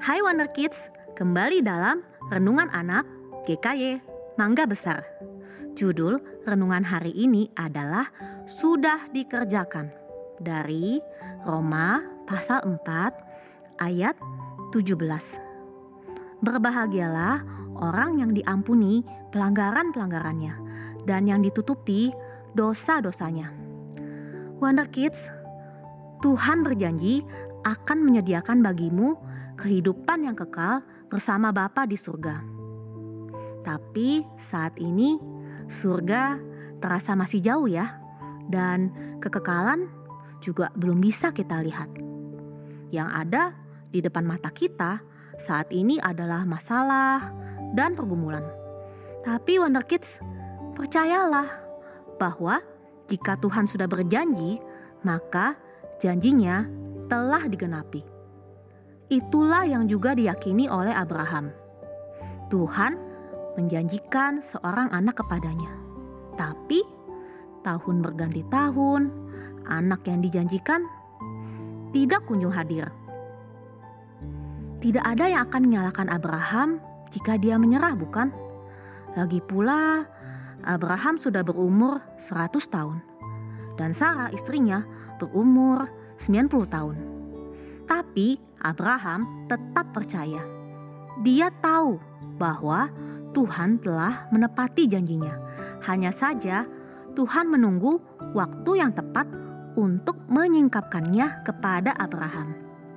Hai Wonder Kids, kembali dalam Renungan Anak GKY Mangga Besar. Judul renungan hari ini adalah Sudah Dikerjakan dari Roma pasal 4 ayat 17. Berbahagialah orang yang diampuni pelanggaran-pelanggarannya dan yang ditutupi dosa-dosanya. Wonder Kids, Tuhan berjanji akan menyediakan bagimu kehidupan yang kekal bersama Bapa di surga. Tapi saat ini surga terasa masih jauh ya, dan kekekalan juga belum bisa kita lihat. Yang ada di depan mata kita saat ini adalah masalah dan pergumulan. Tapi Wonder Kids, percayalah bahwa jika Tuhan sudah berjanji, maka janjinya telah digenapi. Itulah yang juga diyakini oleh Abraham. Tuhan menjanjikan seorang anak kepadanya. Tapi tahun berganti tahun, anak yang dijanjikan tidak kunjung hadir. Tidak ada yang akan menyalahkan Abraham jika dia menyerah, bukan? Lagi pula Abraham sudah berumur 100 tahun dan Sarah istrinya berumur 90 tahun. Tapi Abraham tetap percaya. Dia tahu bahwa Tuhan telah menepati janjinya. Hanya saja Tuhan menunggu waktu yang tepat untuk menyingkapkannya kepada Abraham.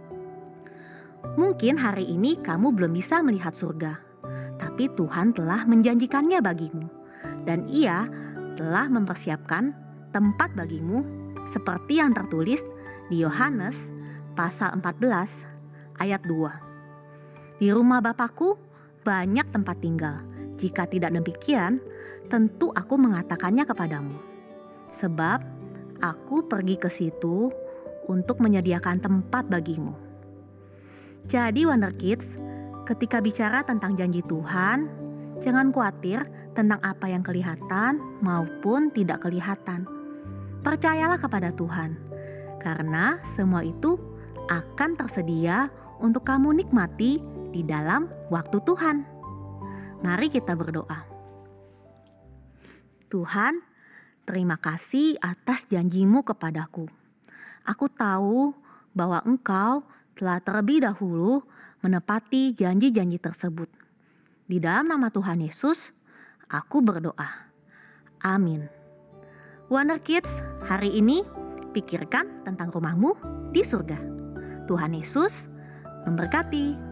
Mungkin hari ini kamu belum bisa melihat surga, tapi Tuhan telah menjanjikannya bagimu. Dan Ia telah mempersiapkan tempat bagimu seperti yang tertulis di Yohanes pasal 14 ayat 2. Di rumah Bapakku banyak tempat tinggal. Jika tidak demikian, tentu aku mengatakannya kepadamu. Sebab aku pergi ke situ untuk menyediakan tempat bagimu. Jadi Wonder Kids, ketika bicara tentang janji Tuhan, jangan khawatir tentang apa yang kelihatan maupun tidak kelihatan. Percayalah kepada Tuhan, karena semua itu akan tersedia untuk kamu nikmati di dalam waktu Tuhan. Mari kita berdoa. Tuhan, terima kasih atas janjimu kepadaku. Aku tahu bahwa Engkau telah terlebih dahulu menepati janji-janji tersebut. Di dalam nama Tuhan Yesus, aku berdoa. Amin. Wonder Kids, hari ini pikirkan tentang rumahmu di surga. Tuhan Yesus memberkati.